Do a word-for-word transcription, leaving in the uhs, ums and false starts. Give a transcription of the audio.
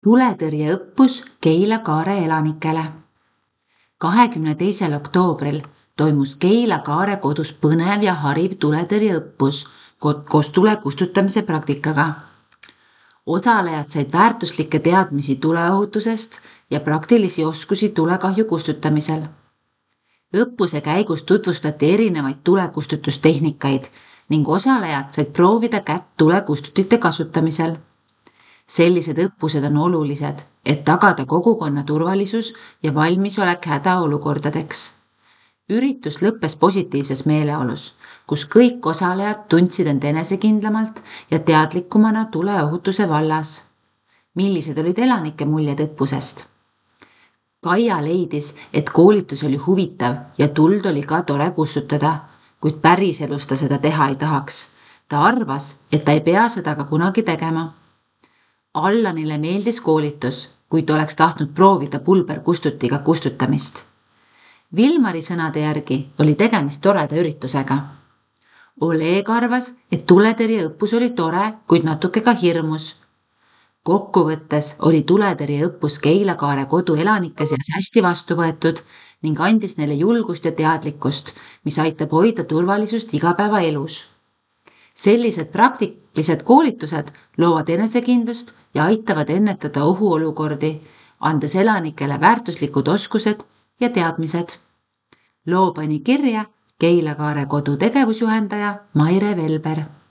Tuletõrjeõppus Keila-Kaare elanikele. kahekümne teisel oktoobril toimus Keila-Kaare kodus põnev ja hariv tuletõrjeõppus koos tule kustutamise praktikaga. Osalejad said väärtuslikke teadmisi tuleohutusest ja praktilisi oskusi tulekahju kustutamisel. Õppuse käigus tutvustati erinevaid tulekustutustehnikaid ning osalejad said proovida kätt tulekustutite kasutamisel. Sellised õppused on olulised, et tagada kogukonna turvalisus ja valmisolek hädaolukordadeks. Üritus lõppes positiivses meeleolus, kus kõik osalejad tundsid end enesekindlamalt ja teadlikumana tuleohutuse vallas. Millised olid elanike muljed õppusest? Kaia leidis, et koolitus oli huvitav ja tuld oli ka tore kustutada, kuid päriselus ta seda teha ei tahaks. Ta arvas, et ta ei pea seda ka kunagi tegema. Allanile meeldis koolitus, kuid oleks tahtnud proovida pulberkustutiga kustutamist. Vilmari sõnade järgi oli tegemist toreda üritusega. Oleg arvas, et tuletõrjeõppus oli tore, kuid natuke ka hirmus. Kokkuvõttes oli tuletõrjeõppus Keila-Kaare kodu elanike seas hästi vastu võetud ning andis neile julgust ja teadlikkust, mis aitab hoida turvalisust igapäevaelus. Sellised praktilised koolitused loovad enesekindlust ja aitavad ennetada ohuolukordi, andes elanikele väärtuslikud oskused ja teadmised. Loo pani kirja Keila-Kaare kodu tegevusjuhendaja Maire Velber.